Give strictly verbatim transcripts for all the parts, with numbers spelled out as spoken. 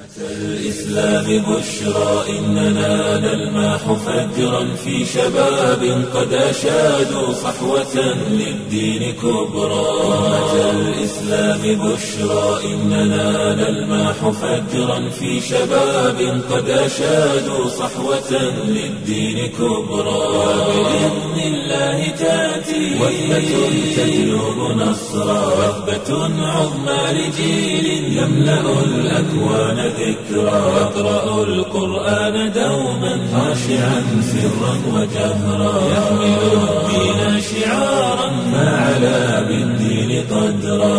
الإسلام بشرى إننا نلمح فجرا في شباب قد أشادوا صحوة للدين كبرى. أمة الإسلام بشرى إننا نلمح فجرا في شباب قد أشادوا صحوة للدين كبرى. وبإذن الله تأتي وثبة تجلب نصرا وثبة عظمى لجيل يملأ الأكوان ذكرى. يقرأ القرآن دوما خاشعا سرا وجهرا يحمل الدين شعارا ما علا بالدين قدرا.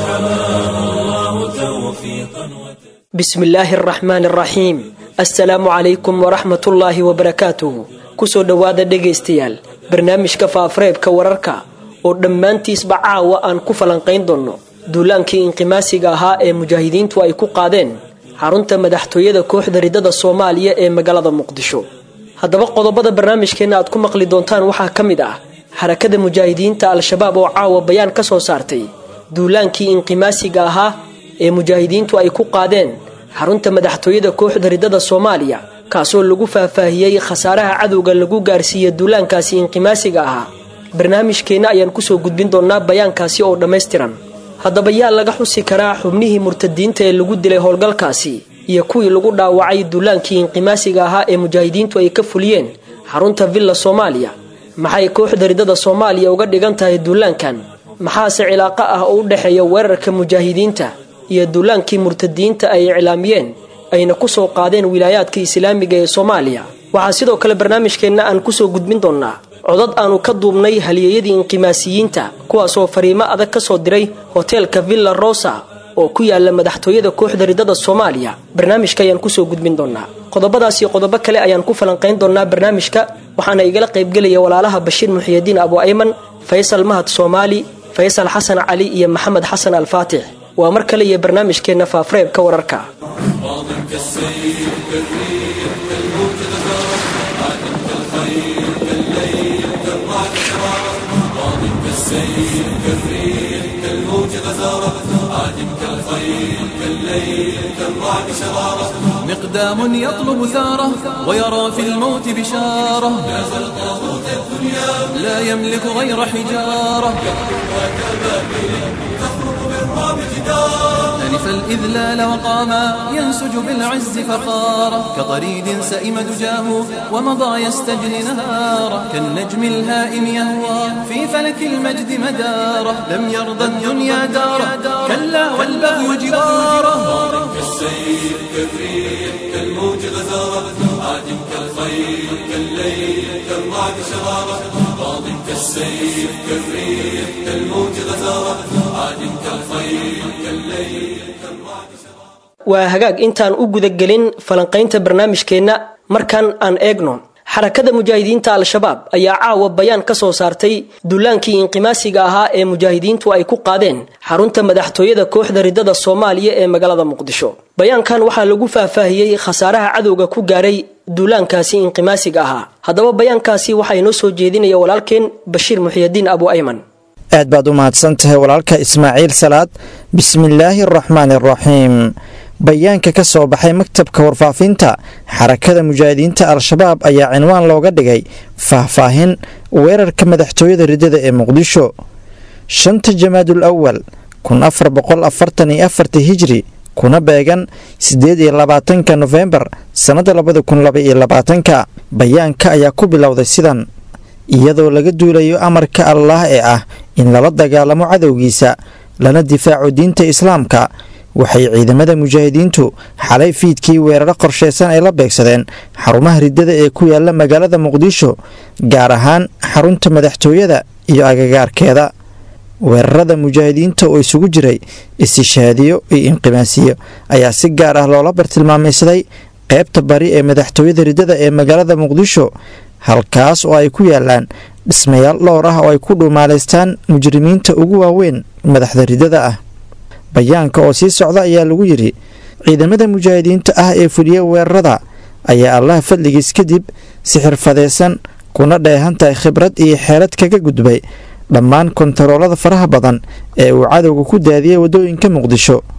فحماه الله توفيقا. بسم الله الرحمن الرحيم. السلام عليكم ورحمة الله وبركاته. kusoo dhawaada dhageystayaal barnaamijka faafareebka wararka oo dhammaantiisba caawa aan ku falanqayn doono duulaankii inqimaasiga ahaa ee mujaahidiintu ay ku qaadeen xarunta madaxtooyada kooxda ridada Soomaaliya ee magaalada Muqdisho. haddaba qodobada barnaamijkeena aad ku maqli doontaan waxaa ka mid ah xarakada mujaahidiinta al-shabaab oo caawa bayaan ka soo saartay duulaankii inqimaasiga ahaa ee mujaahidiintu ay ku qaadeen xarunta madaxtooyada kooxda ridada Soomaaliya kaasoo lagu faahfaahiyay khasaaraha cadowga lagu gaarsiiyay duulaankaasi inqimaasiga ahaa. barnaamijkeena ayaan ku soo gudbin doonaa bayaankaasi oo dhameystiran. haddaba yaa laga xusi karaa xubnihii murtadiinta ee lagu dilay howlgalkaasi iyo kuwii lagu dhaawacay duulaankii inqimaasiga ahaa ee mujaahidiintu ay ka fuliyeen xarunta Villa Soomaaliya? maxay kooxda ridada Soomaaliya uga dhigan tahay duulaankan? maxaase cilaaqo ah oo u dhaxeeya weerarka mujaahidiinta iyo duulaankii murtadiinta ay iclaamiyeen ayna ku soo qaadeen wilaayaadka islaamiga ee Soomaaliya? waxa sidoo kale barnaamijkeena aan ku soo gudbin doonaa codad aanu ka duubnay halyeeyadii inqimaasiyiinta kuwaas oo fariimo adag ka soo diray hotelka Villa Rosa oo ku yaala madaxtooyada kooxda ridada Soomaaliya. barnaamijka ayaan ku soo gudbin doonaa qodobadaas iyo qodobo kale ayaan ku falanqayn doonaa barnaamijka. waxaana igala qayb galaya walaalaha Bashiir Muxyidiin Abu Ayman, Faysal Mahad Soomaali, Faysal Xasan Ali iyo Maxamed Xasan Al-Faatix. waa mar kale iyo barnaamijkeena faafareebka wararka. مقدام يطلب ثاره ويرى في الموت بشاره لا يملك غير حجاره ألف الإذلال وقاما ينسج بالعز فخارا كطريد سئم دجاه ومضى يستجلي نهارا كالنجم الهائم يهوى في فلك المجد مداره لم يرضى الدنيا داره كلا والبغي جواره كالسيف كالريح كالموج غزاره عادم كالخيل كالليل كالرعد شراره راض كالسيف كالريح كالموج غزاره عادم كالخيل كالليل كالرعد شراره. waa hagaag intaan u guda gelin falanqaynta barnaamijkeena markan aan eegno xarakada mujaahidiinta al-shabaab ayaa caawa bayaan ka soo saartay duulaankii inqimaasiga ahaa ee mujaahidiintu ay ku qaadeen xarunta madaxtooyada kooxda ridada Soomaaliya ee magaalada Muqdisho. bayaankan waxaa lagu faahfaahiyay khasaaraha cadowga ku gaaray duulaankaasi inqimaasiga ahaa. haddaba bayaankaasi waxay noo soo jeedinaya walaalkeen Bashiir Muxyidiin Abu Ayman. aad baad u mahadsantahay walaalka Ismaaciil Salaad. bismillaahir rahmaanir rahiim. bayaanka ka soo baxay maktabka warfaafinta xarakada mujaahidiinta al-shabaab ayaa cinwaan looga dhigay faahfaahin weerarka madaxtooyada ridada ee Muqdisho. shanta Jamaadul Awwal kun afar boqol afartan iyo afar hijri kuna beegan sideed iyo labaatanka November sanada labada kun laba iyo labaatanka. bayaanka ayaa ku bilowday sidan: iyadoo laga duulayo amarka Allah ee ah in lala dagaalamo cadowgiisa lana difaaco diinta Islaamka, waxay ciidamada mujaahidiintu xalay fiidkii weeraro qorsheysan ay la beegsadeen xarumaha ridada ee ku yaala magaalada Muqdisho, gaar ahaan xarunta madaxtooyada iyo agagaarkeeda. weerarada mujaahidiinta oo isugu jiray istishaadiyo iyo inqimaasiyo ayaa si gaar ah loola bartilmaamaysaday qaybta bari ee madaxtooyada ridada ee magaalada Muqdisho, halkaas oo ay ku yaalaan dhismayaal dhowr ah oo ay ku dhuumaaleystaan mujrimiinta ugu waaweyn madaxda ridada ah. bayaanka oo sii socda ayaa lagu yiri ciidamada mujaahidiinta ah ee fuliya weerarada ayaa Allah fadligiis kadib si xirfadeysan kuna dheehan tahay khibrad iyo xeelad kaga gudbay dhammaan kontaroolada faraha badan ee uu cadowga ku daadiyay wadooyinka Muqdisho.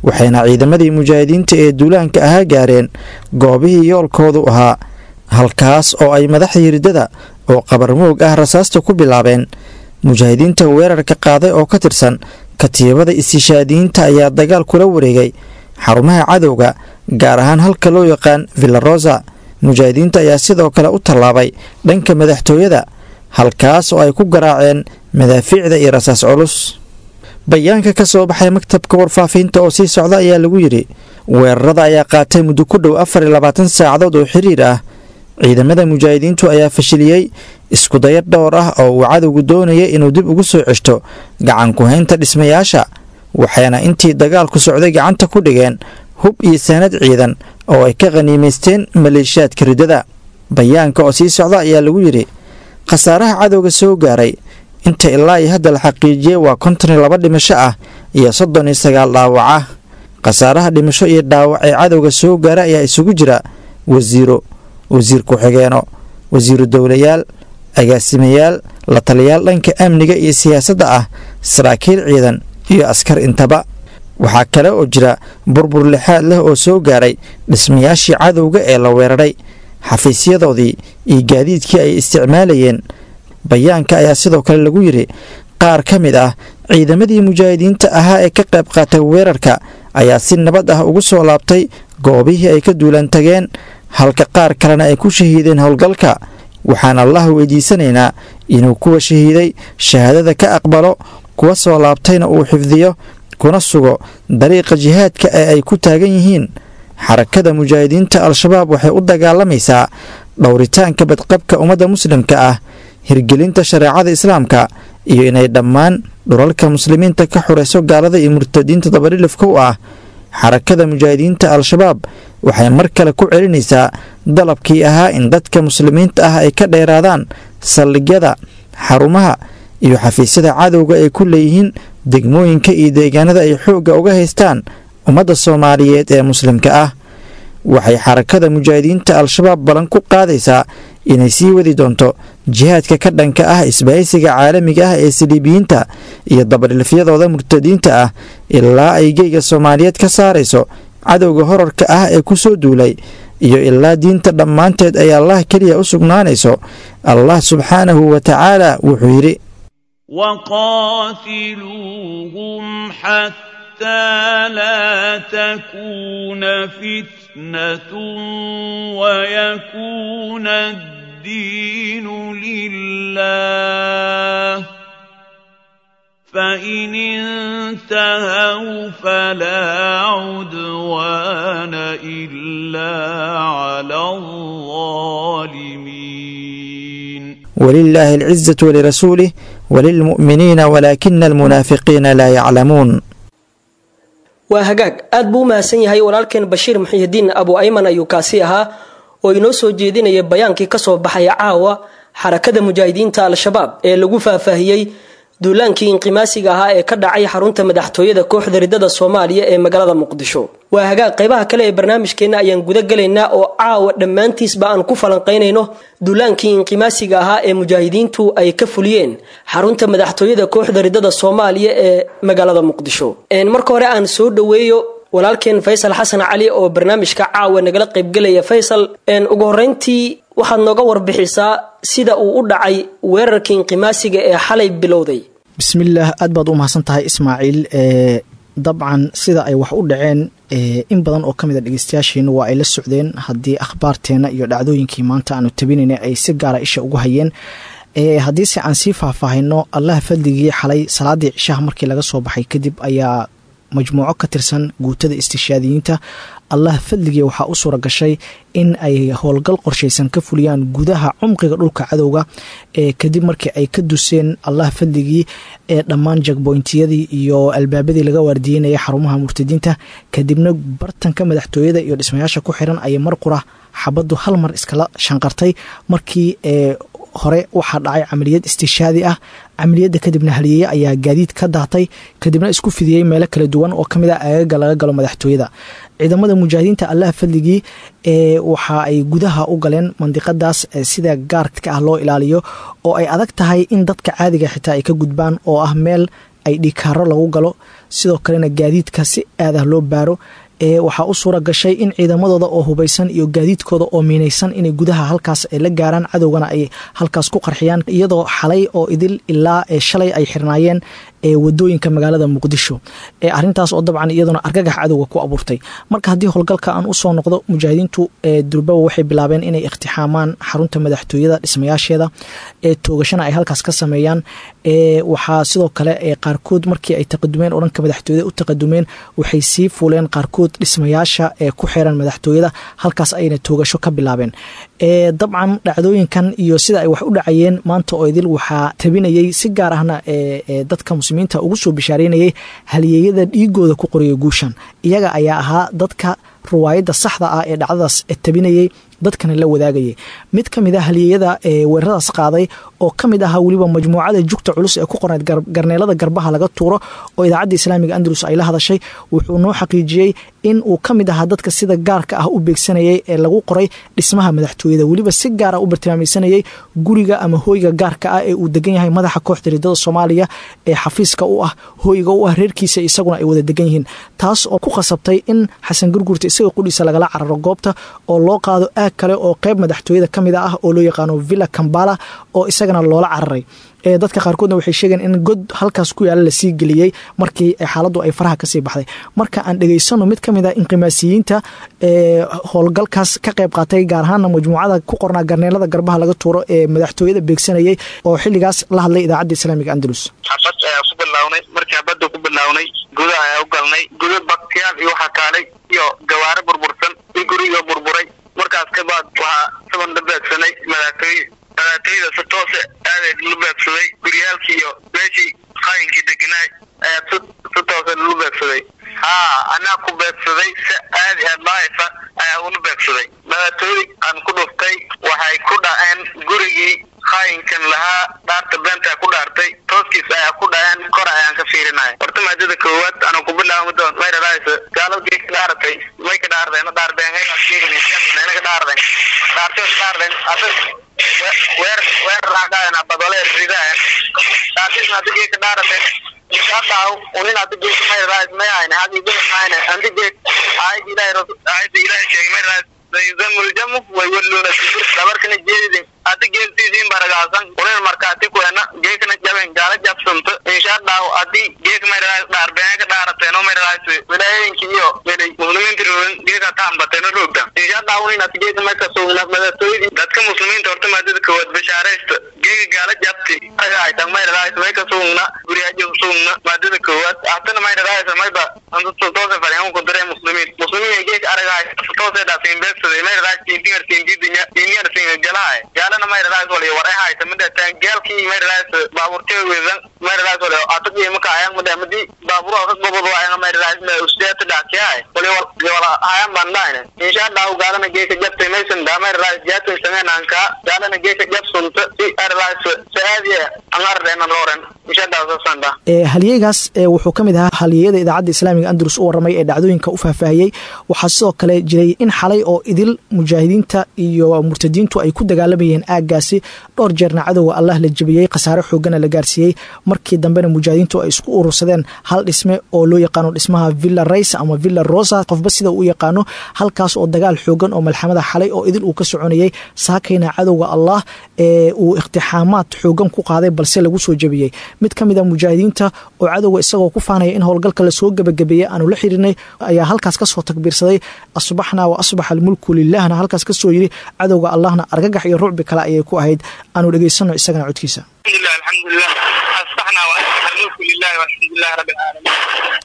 waxayna ciidamadii mujaahidiinta ee duulaanka ahaa gaareen goobihii yoolkoodu ahaa halkaas oo ay madaxdii riddada oo qabarmoog ah rasaasta ku bilaabeen mujaahidiinta weerarka qaaday oo ka tirsan katiibada istishaadiyiinta ayaa dagaal kula wareegay xarumaha cadowga gaar ahaan halka loo yaqaan villarosa mujaahidiinta ayaa sidoo kale u tallaabay dhanka madaxtooyada halkaas oo ay ku garaaceen madaafiicda iyo rasaas culus bayaanka ka soo baxay maktabka warfaafinta oo sii socda ayaa lagu yidhi weerarada ayaa qaatay muddo ku dhow afar iyo labaatan saacadood oo xiriir ah ciidamada mujaahidiintu ayaa fashiliyey iskudayo dhowr ah oo uu cadowgu doonaya inuu dib ugu soo ceshto gacan ku-haynta dhismayaasha waxayna intii dagaalku socday gacanta ku dhigeen hub iyo saanad ciidan oo ay ka qhaniimaysteen maleeshiyaadka riddada bayaanka oo sii socda ayaa lagu yidhi khasaaraha cadowga soo gaaray inta ilaa iyo hadda la xaqiijiyey waa konton iyo laba dhimasho ah iyo soddon iyo sagaal dhaawac ah khasaaraha dhimasho iyo dhaawac ee cadowga soo gaara ayaa isugu jira wasiiro wasiir ku-xigeeno wasiiru dowlayaal agaasimayaal la taliyaal dhanka amniga iyo siyaasadda ah saraakiil ciidan iyo askar intaba waxaa kale oo jira burbur lixaad leh oo soo gaaray dhismayaashii cadowga ee la weeraray xafiisyadoodii iyo gaadiidkii ay isticmaalayeen bayaanka ayaa sidoo kale lagu yidhi qaar ka mid ah ciidamadii mujaahidiinta ahaa ee ka qayb qaatay weerarka ayaa si nabad ah ugu soo laabtay goobihii ay ka duulan tageen halka qaar kalena ay ku shahiideen howlgalka waxaan allah weydiisanaynaa inuu kuwa shahiiday shahaadada ka aqbalo kuwa soo laabtayna uu xifdiyo kuna sugo dariiqa jihaadka ee ay ku taagan yihiin xarakada mujaahidiinta al-shabaab waxay u dagaalamaysaa dhowritaanka badqabka ummadda muslimka ah hirgelinta shareecada islaamka iyo inay dhammaan dhulalka muslimiinta ka xurayso gaalada iyo murtadiinta dabadhilifka u ah xarakada mujaahidiinta al-shabaab waxay mar kale ku celinaysaa dalabkii ahaa in dadka muslimiinta ah ay ka dheeraadaan saldhigyada xarumaha iyo xafiisyada cadowga ay ku leeyihiin degmooyinka iyo deegaanada ay xoogga uga haystaan ummadda soomaaliyeed ee muslimka ah waxay xarakada mujaahidiinta al-shabaab ballan ku qaadaysaa inay sii wadi doonto jihaadka ka dhanka ah isbahaysiga caalamiga ah ee saliibiyiinta iyo dabadhilfyadooda murtadiinta ah ilaa ay geyga soomaaliyeed ka saarayso cadowga horarka ah ee ku soo duulay iyo ilaa diinta dhammaanteed ay allah keliya u sugnaanayso allah subxaanahu wa tacaala wuxuu yidhi waqaatiluuhum xataa laa takuuna fitnatun wayakuuna addiinu lilah فإن انتهوا فلا عدوان إلا على الظالمين ولله العزة ولرسوله وللمؤمنين ولكن المنافقين لا يعلمون waa hagaag aad buu u mahadsan yahay walaalkeen bashiir muxiidiin abu ayman ayuu kaasi ahaa oo inoo soo jeedinaya bayaankii ka soo baxaya caawa xarakada mujaahidiinta al-shabaab ee lagu faahfaahiyey duulaankii inqimaasiga ahaa ee ka dhacay xarunta madaxtooyada kooxda riddada Soomaaliya ee magaalada Muqdisho waa hagaag qaybaha kale ee barnaamijkeena ayaan guda galaynaa oo caawa dhammaantiisba aan ku falanqeynayno duulaankii inqimaasiga ahaa ee mujaahidiintu ay ka fuliyeen xarunta madaxtooyada kooxda riddada Soomaaliya ee magaalada Muqdisho een marka hore aan soo dhaweeyo walaalkeen Faysal Xasan Cali oo barnaamijka caawa nagala qayb galaya Faysal een ugu horeyntii waxaad nooga warbixisaa sida uu u dhacay weerarkii inqimaasiga ee xalay bilowday bismillaah aad baad u mahadsan tahay Ismaaciil ee dabcan sida ay wax u dhaceen in badan oo kamid ah dhageystayaasheena waa ay la socdeen haddii akhbaarteena iyo dhacdooyinkii maanta aanu tabinayna ay si gaar ah isha ugu hayeen ee haddii si aan sii faahfaahino Allah fadligii xalay salaadii cishaha markii laga soo baxay kadib ayaa majmuuco ka tirsan guutada istishaadiyiinta Allah fadligii waxaa u suura gashay in ay howlgal qorshaysan ka fuliyaan gudaha cumqiga dhulka cadowga ee kadib markii ay ka duseen Allah fadligii ee dhammaan jagboyntiyadii iyo albaabadii laga waardiyeynayay xarumaha murtadiinta kadibna bartanka madaxtooyada iyo dhismayaasha ku xiran ay mar qura xabadu hal mar iskala shanqartay markii ee hore waxaa dhacay camaliyad istishaadi ah camaliyada kadibna haliyay ayaa gaadiid ka daatay kadibna isku fidiyay meelo kala duwan oo kamid ah aagaga laga galo madaxtooyada ciidamada mujaahidiinta Allah fadligii ee waxa ay gudaha u galeen mandiqadaas sida gaarka ah loo ilaaliyo oo ay adag tahay in dadka caadiga xitaa ay ka gudbaan oo ah meel ay dhikaaro lagu galo sidoo kalena gaadiidka si aadah loo baaro ee waxaa u suura gashay in ciidamadooda oo hubaysan iyo gaadiidkooda oo miinaysan inay gudaha halkaas ay la gaaraan cadowgana ay halkaas ku qarxiyaan iyadoo xalay oo idil ilaa ee shalay ay xirnaayeen ee wadooyinka magaalada muqdisho ee arintaas oo dabcan iyaduna argagax cadowga ku abuurtay marka haddii howlgalka aan usoo noqdo mujaahidiintu ee durbawa waxay bilaabeen inay iqtixaamaan xarunta madaxtooyada dhismayaasheeda ee toogashana ay halkaas ka sameeyaan ee waxaa sidoo kale ee qaarkood markii ay taqadumeen oo dhanka madaxtooyada u taqadumeen waxay sii fuuleen qaarkood dhismayaasha ee ku xiran madaxtooyada halkaas ayna toogasho ka bilaabeen ee dabcan dhacdooyinkan iyo sida ay wax u dhacayeen maanta oo idil waxaa tabinayay si gaar ahna ee dadka muslimiinta ugu soo bishaareynayay halyeeyada dhiigooda ku qoriyay guushan iyaga ayaa ahaa dadka ruwaayadda saxda ah ee dhacdadaas tabinayay dadkana la wadaagayay mid ka mid ah halyeeyada ee weeraradaas qaaday oo ka mid ahaa weliba majmuucada jugta culus ee ku qornayd garneelada garbaha laga tuuro oo idaacadda islaamiga andalus ay la hadashay wuxuu noo xaqiijiyey in uu ka mid ahaa dadka sida gaarka ah u beegsanayay ee lagu qoray dhismaha madaxtooyada weliba si gaara u bartilmaamaysanayay guriga ama hooyga gaarka ah ee uu degan yahay madaxa kooxda ridada soomaaliya ee xafiiska u ah hooyga u ah reerkiisa isaguna ay wada degan yihiin taas oo ku khasabtay in xasan gurgurta isaga qudhiisa lagala cararo goobta oo loo qaado aag kale oo qayb madaxtooyada ka mid ah oo loo yaqaano Villa Kambala oo isagana loola cararay ee dadka qaarkoodna waxay sheegeen in god halkaas ku yaala la sii geliyay markii xaaladdu ay faraha ka sii baxday marka aan dhageysano mid ka mid ah inqimaasiyiinta ee howlgalkaas ka qayb qaatay gaar ahaan majmuucada ku qornaa garneelada garbaha laga tuuro ee madaxtooyada beegsanayay oo xilligaas la hadlay idaacadda islaamiga andalus xabad ayaa ku bilawnay markii xabadda ku bilawnay gudaha ayaa u galnay gudo baktiyaal iyo waxa kaalay iyo gawaare burbursan iyo guriga burburay markaas ka baad waxaa saban dhabeegsanay madaxtooyada madaxtooyada si toose aadeed lu beegsaday guryaalkii iyo meeshii qaayinkii deganaay ayaa si toose lu beegsaday haa anaa ku beegsaday si aadi aad laayfa ayaa ulu beegsaday madaxtooyadii aan ku dhuftay waxay ku dhaceen gurigii qaayinkan lahaa dhaarta beenta ku dhaartay tooskiis ayaa ku dhaceen kor ayaan ka fiirinaya horta maadada koowaad ana ku bilaabo doon may dhalaaysa gaaladii ka dhaaratay may ka dhaardeen dhaardeen ay fiirinayaan ka dhaardeen dhaartay dhaardeen adag weer weer raaqayna badale ridaan dhaartay maadada ka dhaaratay shaqaaw unin adig may dhalaaysa may ayna hadi ayna andige ay ilaahay ay ilaahay sheegay may dhalaaysa يزمل الجمع ويولون الكبر لبركنا جيدين أدي جيل baragaasan unin markaati ku ena geekna jaben gaala jabsanto insha Allah adi geek ma raay darbeen ka dhaarateen oo ma raay wilaayinki iyo welay muslimiinta roon geeka taambateen roogda insha Allah unin adi geek ma ka soo madaxtooyadii dadka muslimiinta horta maadada kood bashaaraysta geek gaala jabti ay ay tan ma raay way ka soona guriyaajo soona maadada kood atana ma raay samayba antu toose fareen ku dareen muslimiin muslimiin geek aragay toose dhaafin bes ma raay tintir tintir dinya dinya tin jalaay jaalana ma raay wali waray hay tamada tan geelkii ma raay baaburtay weedan ma raay wali ataqii ma kaayaan madamadi baabur oo gobodo ay ma raay ma ustaad dhaakay wali wala ayaan bandaan insha Allah gaalana geeka jabtay maysan daama raay jaatay sananka jaalana geeka jabsunta si raay saadiya angardeena looran insha Allah sanda ee halyeegaas wuxuu kamid ahaa halyeeyada idaacadda islaamiga andalus oo waramay ee dhacdooyinka u faahfaahiyay waxa sidoo kale jiray in xalay oo idil mujaahidiinta iyo murtadiintu ay ku dagaalamayeen aagaasi dhowr jeerna cadowga Allah la jabiyay qasaare xoogana la gaarsiiyay markii dambena mujaahidiintu ay isku urursadeen hal dhisme oo loo yaqaan dhismaha Villa Raisa ama Villa Rosa qofba sida uu yaqaano halkaas oo dagaal xoogan oo malxamada xalay oo idil uu ka soconayay saakayna cadowga Allah ee uu iqtixaamaad xoogan ku qaaday balse lagu soo jabiyay mid kamid ah mujaahidiinta oo cadowga isagoo ku faanaya in howlgalka la soo gabagabeeyay aanu la xirinay ayaa halkaas ka soo takbiirsaday asbaxna wa asbaxa al-mulku lillahna halkaas ka soo yiri cadowga Allahna argagax iyo ruubi kala ayay ku ahayd aanu dhageysano isagana codkiisa alhamdulillah alhamdulillah asbaxna wa asbaxa al-mulku lillahi walhamdulillah rabbil alamin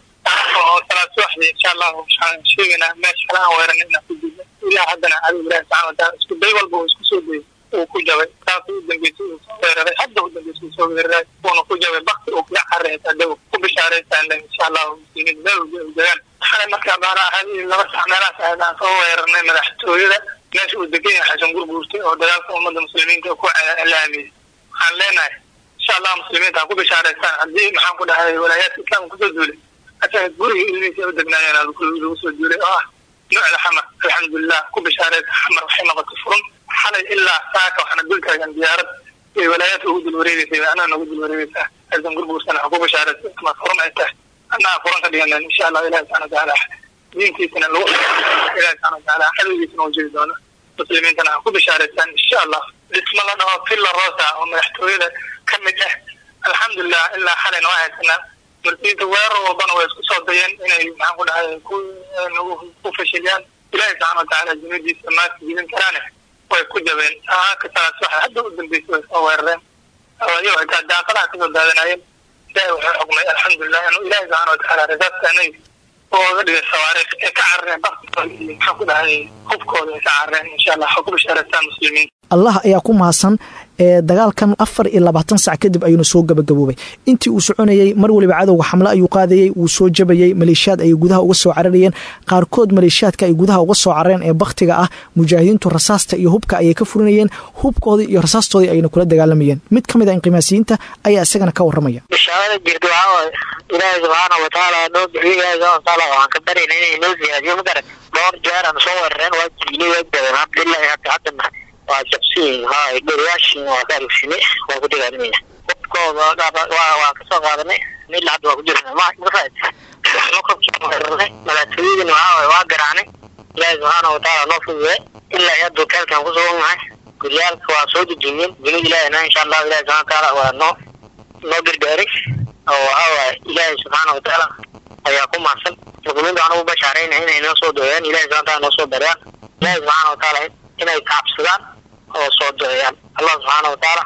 oo salaatu wahdi insha Allah waxaan sheegaynaa meesha aan weeranayna ku jiro ilaa haddana Allah subhanahu wa ta'ala isku day walba isku soo day oo ku jabay taas uu dambeeyay weeraray hadda uu dambeeyay soo weeraray oo ku jabay baqti oo ka xareeyay hadda ku bishaaraysan insha Allah in dal jagan xalay marka baara ahadii laba saxnaalaas aan soo weeranay madaxtooyada meesha uu degan yahay xasan gurguurtay oo dagaalka ummadda muslimiinta ku ilaamiyay waxaan leenahay insha Allah muslimiinta ku bishaaraysan hadii maxaan ku dhahay walaayadka islaamka ku soo duulay ataa guriga inay u degnaayeen lagu soo duulay ah nooc xamar alxamdulillah ku bishaaraysan xamar waxay noqotay furan xalay ilaa saaka waxna dultaagan diyaarad ee walaayadka ugu dul wareegaysay ana nagu dul wareegaysay aysan gurguursan ha ku bashaaraysan ama furan ay tahay annaga furan ka dhiganan insha allah ilaahi subxaana watacaala diintiisana lagu ilaahi subxaana watacaala xadowgiisana u jiri doona muslimiintana ha ku bashaaraysan insha allah dhismo la dhaho villa rosa oo madaxtooyada ka mid ah alxamdulilah ilaa xalayna waa haysanaa martiinta weerar walbana way isku soo dayeen inay maxaan ku dhahay ku fashiliyaan ilaahi subxaana watacaala jimadiisa maadka jibin karaane way ku jabeen saaka salaas waxa hadda u dambeysay way soo weerareen iyo xitaa daaqadaha kasoo daadanayeen ilaahi wuxuu xugmay alxamdulilah inuu ilaahi subxaana watacaala rasaabtaanay ooga dhigay sawaariikh ee ka carareen baktigooda iyo maxaan ku dhahay hubkooda ay ka carareen insha allah ha ku bashaaraystaan muslimiin allah ayaa ku mahadsan ee dagaalkan afar iyo labaatan sac kadib ayuuna soo gabagaboobay intii uu soconayay mar waliba cadowga xamle ayuu qaadayay wuu soo jabayay maleeshiyaad ay gudaha uga soo cararayeen qaarkood maleeshiyaadka ay gudaha uga soo carareen ee bakhtiga ah mujaahidiintu rasaasta iyo hubka ayay ka furinayeen hubkoodii iyo rasaastoodii ayna kula dagaalamayeen mid ka mid ah inqimaasiyiinta ayaa isagana ka warramaya bishaarada jirta waxaa ilaahi subxaana watacaala noo bixiyo ilaahi subxaana watacaala waxaan ka barayna inay noo ziyaadiyo magaran dhowr jeer aan soo weerareen waa jiilay waa jabeen alxamdulilahi hadda haddana waa jabsiin haa dheriyaashin waa ka arugsinay waa ku dagaalamaya hubkooda waa ka soo qaadanay mila hadda waa ku jirnay maqaad madaxtooyadina waxaa waa garaacnay ilaahi subxaana watacaala noo fududay ilaa hadda hoteelkan ku sugannahay guryaalka waa soo dejiyeen junud ilaahina insha allah ilaahi subxana watacaala waa noo noo gargaaray oo waxaa waaye ilaahi subxaana watacaala ayaa ku mahadsan muslimiinta waxaan ugu bashaarayna inay noo soo duceeyaan ilahi subxana wataala noo soo dareyaan ilaahi subxaana watacaala inay kaabsadaan oo soo duceeyaan allah subxaana watacaala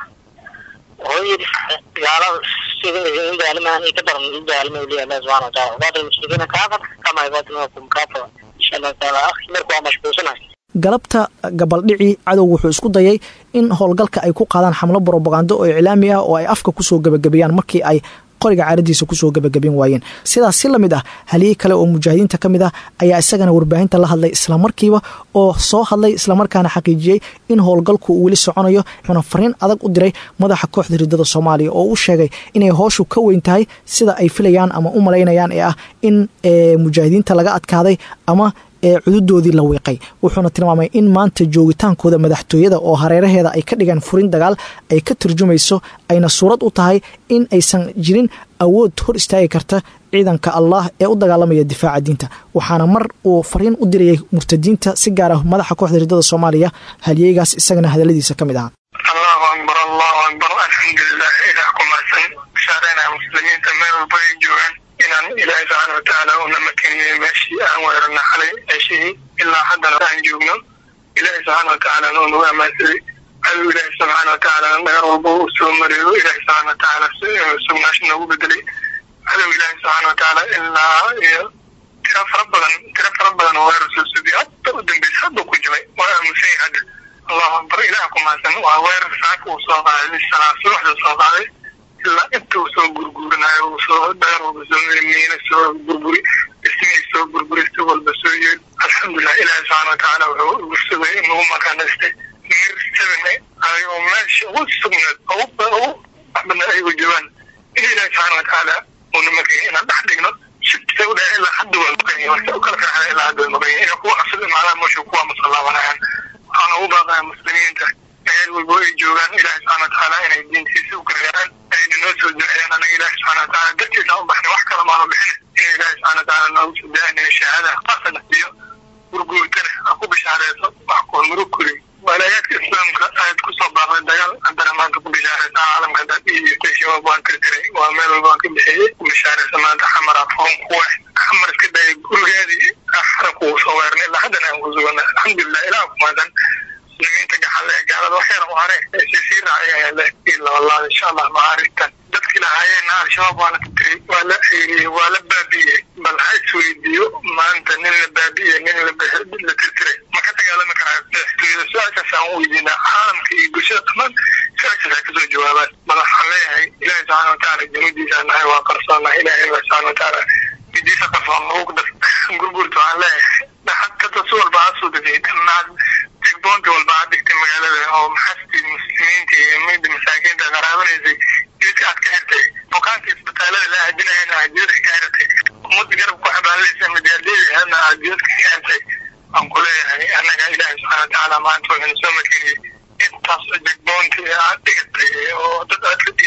wuxuu yidhi gaalada sida dagaalimaan ay ka daran u dagaalamay liya allah subxana wataala ubaadil mushrikiina kaafar kama ibaatimakum kaafar insha allah taala akhi marka waa mashquulsanahay galabta gabaldhicii cadow wuxuu isku dayay in howlgalka ay ku qaadaan xamlo brobagando oo iclaami ah oo ay afka kusoo gabagabeeyaan markii ay qoriga caaradiisa kusoo gabagabin waayeen sidaas si lamid ah haliyey kale oo mujaahidiinta ka mid ah ayaa isagana warbaahinta la hadlay islamarkiiba oo soo hadlay islamarkaana xaqiijiyey in howlgalku uu weli soconayo wuxuuna fariin adag u diray madaxa kooxda ridada soomaaliya oo u sheegay inay hooshu ka weyn tahay sida ay filayaan ama u malaynayaan ee ah in mujaahidiinta laga adkaaday ama ee cududoodii la wiiqay wuxuuna tilmaamay in maanta joogitaankooda madaxtooyada oo hareeraheeda ay ka dhigaan furin dagaal ay ka turjumayso ayna suurad u tahay in aysan jirin awood hor istaagi karta ciidanka allah ee u dagaalamaya difaaca diinta waxaana mar uu fariin u dirayay murtadiinta si gaar ah madaxa kooxda ridada soomaaliya haliyeygaas isagana hadaladiisa ka mid ahaa allahu akbar allahu akbar alxamdulilah ilaah ku mahadsan bashaarayna muslimiinta meel walba ay joogaan inaan ilaahi subxaana watacaala una makeniyey meeshii aan weerarna xalay meeshihii ilaa haddana aan joogno ilaahi subxaana watacaala noo nagu amaansaday cadow ilaahi subxaana watacaala dhagar walba uu soo mareeyo ilaahi subxaana watacaala sugnaasha noogu bedelay cadow ilaahi subxaana watacaala ilaa iyo tiro fara badan tiro fara badan oo weerar soo subiy hadda u dambeysa hadda ku jibay waa aamusay hadda allahu akbar ilaah ku mahadsan waa weerar saaka uu soo qaaday salaa subaxda soo qaaday ilaa inta uu soo gurguuranayo uu soo dhaar walba soo miina soo gurguri ismii soo gurguri si walba soo yeed alxamdulilah ilaahi subxaana watacaala wuxuu ugu sugay nagu makaanaystay mir sabine ayagoo meesha ugu sugnayd ugu waxbadna ayagu joogaan in ilaahi subxaana watacaala uuna makaya inaan dhex dhigno shibtisa u dhahay ilaa hadda waa maqanya marka u kala kaxaya ilaa hadda waa maqanya inay kuwa cabsada macnaha meesha kuwa masalaabanayaan waxaana ugu baaqaya muslimiinta meel walba ay joogaan ilaahi subxaana watacaala inay diintiisa u gargaaraan ayna noo soo duceeyaan anaga ilaahi subxaana watacaala dartiisa u baxnay wax kale maanu bixin in ilaahi subxaana watacaala noogu soo duceynaya shahaadaha qaasana iyo gurguurtana ha ku bishaareyso wax kuwa murug kuri walaayaadka islaamka aad kusoo baaqday dagaal haddana maanta ku bishaareysa caalamka haddaad iyo shabaab waan tirtiray waa meel walba waan ka bixiyey ku bishaareysa maanta xamara furan kuwa xamar iska dhayay gurigeedii xaranku uu soo weernay ilaa haddana aan ku suganay alxamdulilah ilaah ku mahadsan muslimiinta gaxale gaalada waxyar u hare sii raacayaan wallahi insha allah maarigtan dadkii lahaayeenna al-shabaab waa la tirtiray waa la xeeriyey waa la baabi'iyey bal ha isweydiiyo maanta nin la baabi'iyey nin la tirtiray ma ka dagaalami karaa madaxtooyada su-aashaas aan u weydiinaa caalamka iyo bulshada dhammaan su-aashaas ay kasoo jawaabaan bal waxaan leeyahay ilaahi subxaana watacaala januudiisa nahay waa qarsoonnah ilaahay baa subxaana watacaala midiisa qarsoon lagu dar gurgurta waxaan leeyahay xataa si walba ha soo degay dhammaan digboonti walba ha dhigtay magaalada oo maxastii muslimiinta iyo mid masaakiinta qaraabanaysay jidka aad ka xirtay bukaanka isbitaalada la aadinayana ajiyada ka xirtay ummadda garab ku xabaalaysa majaadeedana ajiyadka ka xirtay waan ku leeyahay annaga ilaahi subxaana watacaala maanta waxaynu soo makeniyey intaas digboonti aad dhigatay oo dad aad ka dhiisiisay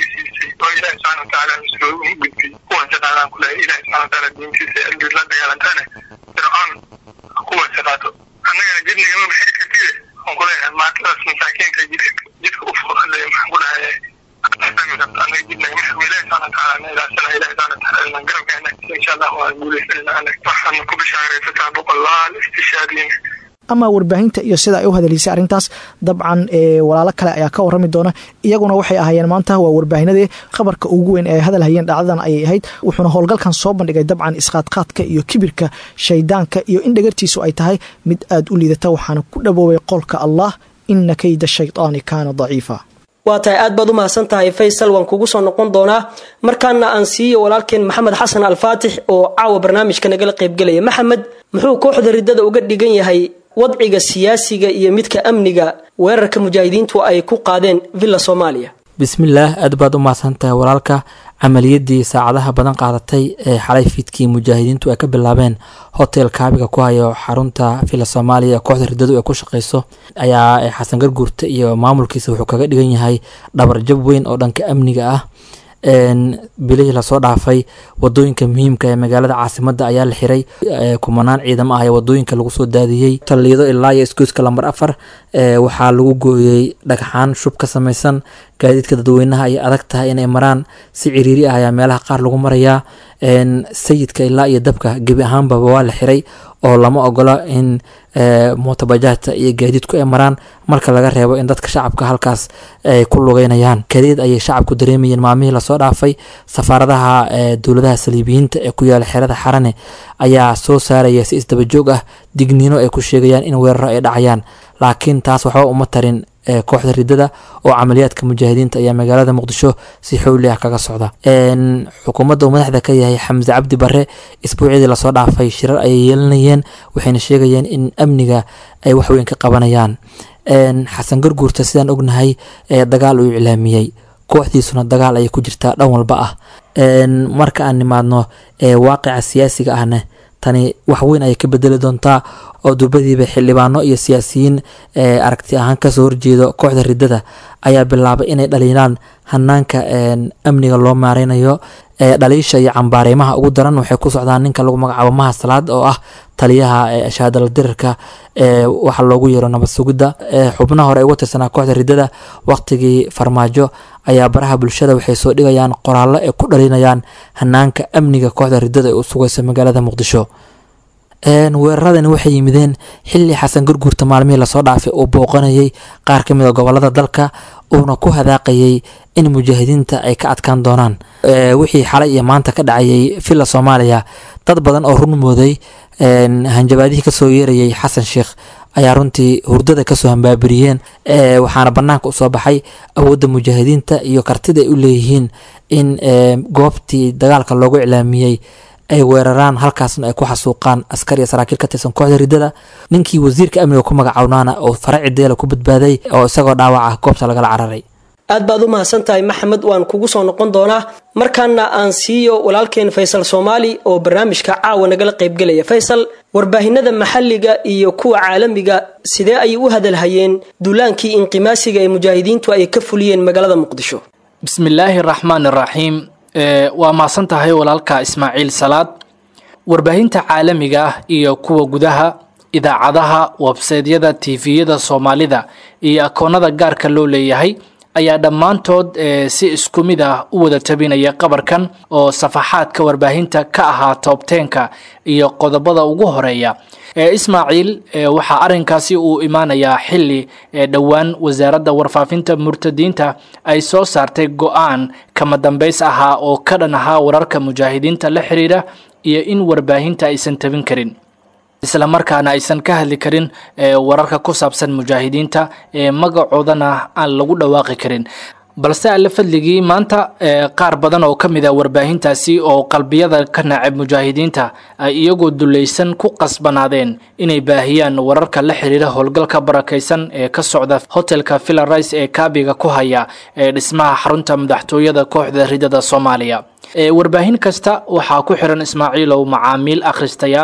gudbay oo ilaahi subxaana watacaala nusoo gudbay kuwan shaqaadaan ku lehay ilaahi subxaana watacaala diintiisa aggeed la dagaalantaana fircoon kuwan shaqaato annagana jidnigama bixiri kartide waxaan ku leeyahay maantadaas masaakiinta jidka u fuqaday maxaan ku dhahay annaga jidnagama xirmo ilaahi subxaana watacaala na ilaasana ilaahi subxaana watacaala garabkeena insha allah waa guulaysanayna anag waxaana ku bishaaraysataa boqolaal istishaadiin ama warbaahinta iyo sida ay u hadalaysay arrintaas dabcan walaalo kale ayaa ka warrami doona iyaguna waxay ahaayeen maanta waa warbaahinadii khabarka ugu weyn ee hadal hayeen dhacdadan ayay ahayd wuxuuna howlgalkan soo bandhigay dabcan isqaadqaadka iyo kibirka shaydaanka iyo in dhagartiisu ay tahay mid aad u liidata waxaana ku dhaboobay qolka allah ina kayda shaydaani kaana daciifa waa tahay aad baad u mahadsan tahay faysal waan kugu soo noqon doonaa markaana aan siiyo walaalkeen maxamed xasan alfaatix oo caawa barnaamijka nagala qaybgelaya maxamed muxuu kooxda riddada uga dhigan yahay wadciga siyaasiga iyo midka amniga weerarka mujaahidiintu ay ku qaadeen villa Soomaaliya bismillaah aad baad u mahadsantahay walaalka camaliyadii saacadaha badan qaadatay ee xalay fiidkii mujaahidiintu ay ka bilaabeen hotel kaabiga ku hayo xarunta villa Soomaaliya kooxda riddadu ay ku shaqeyso ayaa Xasan Garguurta iyo maamulkiisa wuxuu kaga dhigan yahay dhabar jab weyn oo dhanka amniga ah een bilihii la soo dhaafay wadooyinka muhiimka ee magaalada caasimadda ayaa la xiray kumanaan ciidamo ah ee wadooyinka lagu soo daadiyay taliido ilaa iyo iskuuska lambar afar ee waxaa lagu gooyay dhagxaan shub ka samaysan gaadiidka dadweynaha ay adag tahay inay maraan si ciriiri ah ayaa meelaha qaar lagu marayaa een sayidka ilaa iyo dabka gebi ahaanba waa la xiray oo lama ogola in mootobajaajta iyo gaadiidku ay maraan marka laga reebo in dadka shacabka halkaas ay ku lugeynayaan kadeed ayay shacabku dareemayeen maalmihii lasoo dhaafay safaaradaha dowladaha saliibiyiinta ee ku yaala xerada xarane ayaa soo saaraya si isdaba joog ah digniino ay ku sheegayaan in weeraro ay dhacayaan laakiin taas waxba uma tarin kooxda riddada oo camaliyaadka mujaahidiinta ayaa magaalada muqdisho si xowli ah kaga socda een xukuumadda uu madaxda ka yahay Xamza Cabdi Barre isbuucii la soo dhaafay shirar ay yeelanayeen waxayna sheegayeen in amniga ay wax weyn ka qabanayaan een Xasan Garguurta sidaan ognahay ee dagaal uu ilaamiyay kooxdiisuna dagaal ay ku jirtaa dhan walba ah een marka aan nimaadno ee waaqica siyaasiga ahna tani wax weyn ay ka bedeli doontaa oo durbadiiba xildhibaano iyo siyaasiyiin ee aragti ahaan ka soo horjeedo kooxda riddada ayaa bilaabay inay dhaliinaan hanaanka amniga loo maareynayo ee dhaliisha iyo cambaareemaha ugu daran waxay ku socdaan ninka lagu magacaabo Maha Salaad oo ah taliyaha ee shahaadada dirarka ee waxa loogu yeero nabad sugidda ee xubnaha hore uga tirsanaa kooxda riddada waqtigii farmaajo ayaa baraha bulshada waxay soo dhigayaan qoraallo ay ku dhalinayaan hanaanka amniga kooxda riddada ee u sugaysa magaalada muqdisho een weeraradani waxay yimideen xilli Xasan Garguurta maalmihii la soo dhaafay oo booqanayay qaar ka mid ah gobolada dalka uuna ku hadaaqayay in mujaahidiinta ay ka adkaan doonaan ee wixii xalay iyo maanta ka dhacayay villa Soomaaliya dad badan oo run mooday een hanjabaadihii ka soo yeerayay Xasan Sheekh ayaa runtii hurdada ka soo hambaabiriyeen ee waxaana banaanka u soo baxay awoodda mujaahidiinta iyo kartida ay u leeyihiin in goobtii dagaalka loogu ilaamiyay ay weeraraan halkaasna ay ku xasuuqaan askar iyo saraakiil ka tirsan kooxda riddada ninkii wasiirka amniga ku magacawnaana oo faraci deela ku badbaaday oo isagoo dhaawac ah goobta lagala cararay aad baad u mahadsantahay maxamed waan kugu soo noqon doonaa markaana aan siiyo walaalkeen Faysal Soomaali oo barnaamijka caawa nagala qaybgelaya Faysal warbaahinada maxalliga iyo kuwa caalamiga sidee ay u hadal hayeen duulaankii inqimaasiga ee mujaahidiintu ay ka fuliyeen magaalada muqdisho bismillaahir rahmaanir rahiim waa maasan tahay walaalka Ismaaciil Salaad warbaahinta caalamiga ah iyo kuwa gudaha idaacadaha website-yada T V-yada Soomaalida iyo akoonada gaarka loo leeyahay ayaa dhammaantood si isku mid ah u wada tabinaya qabarkan oo safaxaadka warbaahinta ka ahaa top ten-ka iyo qodobada ugu horeeya ee Ismaaciil waxa arinkaasi uu imaanayaa xilli dhawaan wasaaradda warfaafinta murtadiinta ay soo saartay go'aan kama dambeys ahaa oo ka dhan ahaa wararka mujaahidiinta la xiriira iyo in warbaahinta aysan tabin karin isla markaana aysan ka hadli karin wararka ku saabsan mujaahidiinta ee magacoodana aan lagu dhawaaqi karin balse alla fadligii maanta qaar badan oo ka mid ah warbaahintaasi oo qalbiyada ka nacab mujaahidiinta ay iyagoo dulaysan ku qasbanaadeen inay baahiyaan wararka la xiriira howlgalka barakaysan ee ka socda hotelka Villa Rice ee kaabiga ku haya ee dhismaha xarunta madaxtooyada kooxda riddada Soomaaliya ee warbaahin kasta waxaa ku xiran Ismaaciil oo macaamiil akhristayaal ah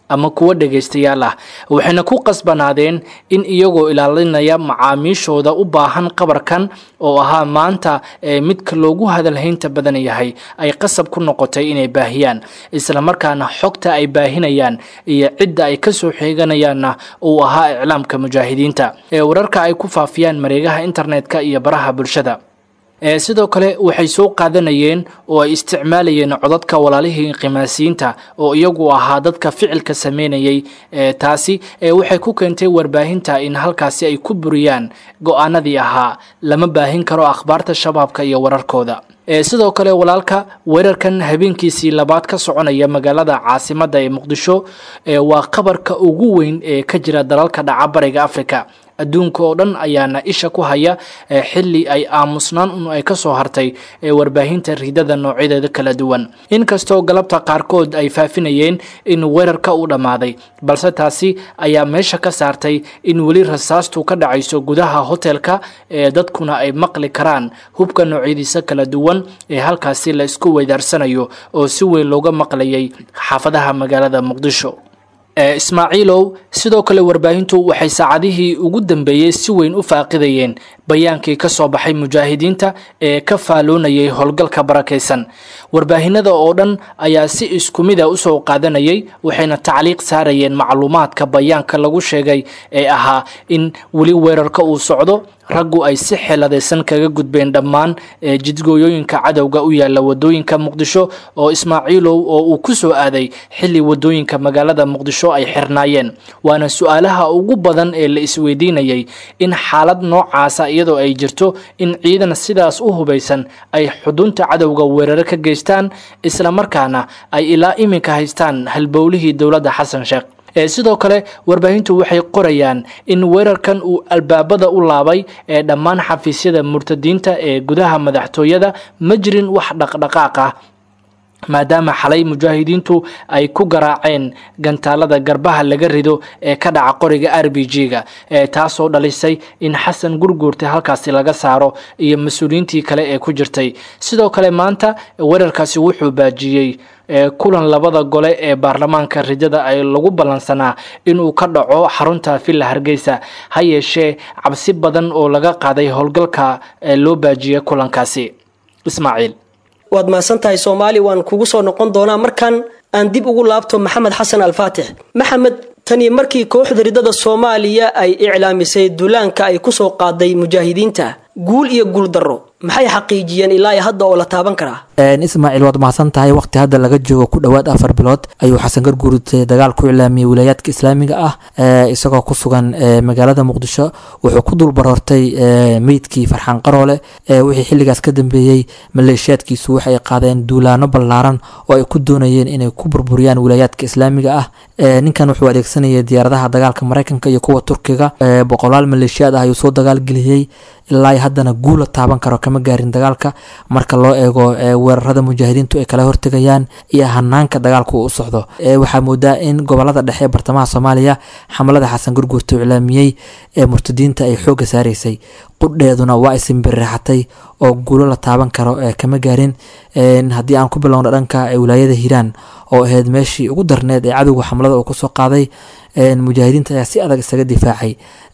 ama kuwa dhegaystayaal ah waxayna ku qasbanaadeen in iyagoo ilaalinaya macaamiishooda u baahan qabarkan oo ahaa maanta ee midka loogu hadalhaynta badan yahay ay qasab ku noqotay inay baahiyaan isla markaana xogta ay baahinayaan iyo cidda ay ka soo xeeganayaanna uu ahaa iclaamka mujaahidiinta ee wararka ay ku faafiyaan mareegaha internetka iyo baraha bulshada ee sidoo kale waxay soo qaadanayeen oo ay isticmaalayeen codadka walaalihii qimaasiinta oo iyagu ahaa dadka ficilka sameynayay ee taasi ee waxay ku keentay warbaahinta in halkaasi ay ku buriyaan go'aanadii ahaa lama baahin karo akhbaarta shabaabka iyo wararkooda ee sidoo kale walaalka weerarkan habeenkiisii labaad ka soconaya magaalada caasimadda ee muqdisho ee waa qabarka ugu weyn ee ka jira dalalka dhaca bariga afrika adduunka oo dhan ayaana isha ku haya xilli ay aamusnaan un ay ka soo hartay ee warbaahinta riidada noocyadeeda kala duwan inkastoo galabta qaarkood ay faafinayeen in weerarka uu dhammaaday balse taasi ayaa meesha ka saartay in weli rasaastu ka dhacayso gudaha hotelka ee dadkuna ay maqli karaan hubka noocyadiisa kala duwan ee halkaasi la isku weydaarsanayo oo si weyn looga maqlayay xaafadaha magaalada muqdisho ismaaciilow sidoo kale warbaahintu waxay saacadihii ugu dambeeyey si weyn u faaqidayeen bayaankii ka soo baxay mujaahidiinta ee ka faaloonayay howlgalka barakaysan warbaahinada oo dhan ayaa si isku mid ah u soo qaadanayay waxayna tacliiq saarayeen macluumaadka bayaanka lagu sheegay ee ahaa in weli weerarka uu socdo raggu ay si xeeladaysan kaga gudbeen dhammaan ee jidgooyooyinka cadowga u yaala wadooyinka muqdisho oo ismaaciilow oo uu ku soo aaday xilli wadooyinka magaalada muqdisho ay xirnaayeen waana su-aalaha ugu badan ee la isweydiinayay in xaalad noocaasa iyadoo ay jirto in ciidan sidaas u hubaysan ay xudunta cadowga weeraro ka geystaan isla markaana ay ilaa iminka haystaan halbowlihii dowladda xasan sheekh ee sidoo kale warbaahintu waxay qorayaan in weerarkan uu albaabada u laabay ee dhammaan xafiisyada murtadiinta ee gudaha madaxtooyada ma jirin wax dhaqdhaqaaq ah maadaama xalay mujaahidiintu ay ku garaaceen gantaalada garbaha laga rido ee ka dhaca qoriga r b g-ga ee taasoo dhalisay in xasan gurguurta halkaasi laga saaro iyo mas-uuliyiintii kale ee ku jirtay sidoo kale maanta weerarkaasi wuxuu baajiyey kulan labada gole ee baarlamaanka ridada ay lagu ballansanaa inuu ka dhaco xarunta villa hargeysa ha yeeshee cabsi badan oo laga qaaday howlgalka loo baajiyey kulankaasi ismaaciil waad mahadsan tahay soomaali waan kugu soo noqon doonaa markan aan dib ugu laabto maxamed xasan alfaatix maxamed tani markii kooxda ridada soomaaliya ay iclaamisay duulaanka ay ku soo qaaday mujaahidiinta guul iyo guul darro maxay xaqiijiyeen ilaa hadda oo la taaban karaa ismaaciil waad mahadsan tahay waqti hadda laga joogo ku dhowaad afar bilood ayuu xasan garguurte dagaal ku iclaamiyey wilaayaadka islaamiga ah isagoo ku sugan magaalada muqdisho wuxuu ku dul baroortay meydkii farxaan qaroole wixii xilligaas ka dambeeyey maleeshiyaadkiisu waxay qaadeen duulaano ballaaran oo ay ku doonayeen inay ku burburiyaan wilaayaadka islaamiga ah ninkan wuxuu adeegsanayay diyaaradaha dagaalka maraykanka iyo kuwa turkiga boqolaal maleeshiyaad ah ayuu soo dagaalgeliyey ilaa haddana guula taaban karo kama gaarin dagaalka marka loo eego weerarada mujaahidiintu ay kala hortegayaan iyo hanaanka dagaalku u socdo waxaa moodaa in gobolada dhexe ee bartamaha soomaaliya xamalada xasan gurguurta iclaamiyey ee murtadiinta ay xooga saaraysay qudheeduna waa isinbirixatay oo guulo la taaban karo kama gaarin haddii aan ku bilowno dhanka wilaayada hiiraan oo ahayd meeshii ugu darneed ee cadowga xamlada uu kusoo qaaday mujaahidiinta ayaa si adag isaga difaacay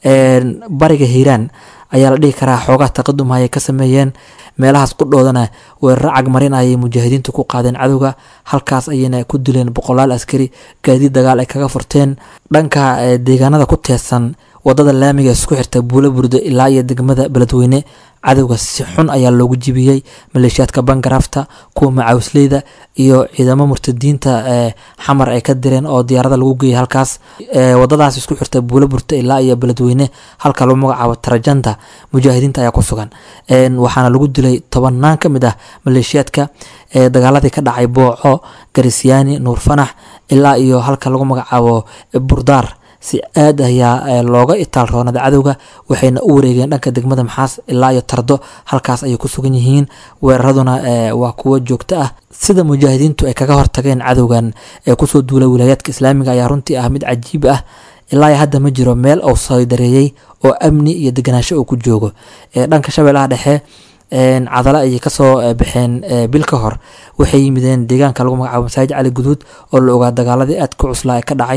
bariga hiiraan ayaa la dhihi karaa xoogaa taqadum ayay ka sameeyeen meelahaas qudhoodana weeraro cagmarin ayay mujaahidiintu ku qaadeen cadowga halkaas ayayna ku dileen boqolaal askari gaadiid dagaal ay kaga furteen dhanka deegaanada ku teedsan wadada laamiga isku xirta buulo burdo ilaa iyo degmada beledweyne cadowga si xun ayaa loogu jibiyey maleeshiyaadka bangarafta kuwa macaawisleyda iyo ciidamo murtadiinta xamar ay ka direen oo diyaarada lagu geeyay halkaas wadadaas isku xirta buulo burto ilaa iyo beledweyne halka lagu magacaabo tarajanta mujaahidiinta ayaa ku sugan waxaana lagu dilay tobanaan ka mid ah maleeshiyaadka dagaaladii ka dhacay booco garisyaani nuur fanax ilaa iyo halka lagu magacaabo burdaar si aad ayaa looga itaal roonada cadowga waxayna u wareegeen dhanka degmada maxaas ilaa iyo tardo halkaas ayay ku sugan yihiin weeraraduna waa kuwo joogto ah sida mujaahidiintu ay kaga hortageen cadowgan ee kusoo duulay wilaayaadka islaamiga ayaa runtii ah mid cajiib ah ilaa hadda ma jiro meel uu saydareeyey oo amni iyo deganaansho uu ku joogo dhanka shabeellaha dhexe cadala ayay kasoo baxeen bil ka hor waxay yimideen deegaanka lagu magacaabo masaajid cali guduud oo la ogaa dagaaladii aad ku cuslaa ee ka dhacay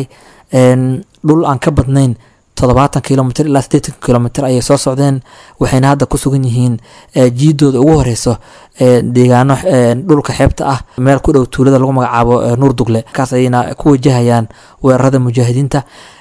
dhul aan ka badnayn toddobaatan kilomitr ilaa siddeetan kilomitr ayay soo socdeen waxayna hadda ku sugan yihiin jiidooda ugu horeyso deegaano dhulka xeebta ah meel ku dhow tuulada lagu magacaabo nuur dugle kaas ayayna ku wajahayaan weerarada mujaahidiinta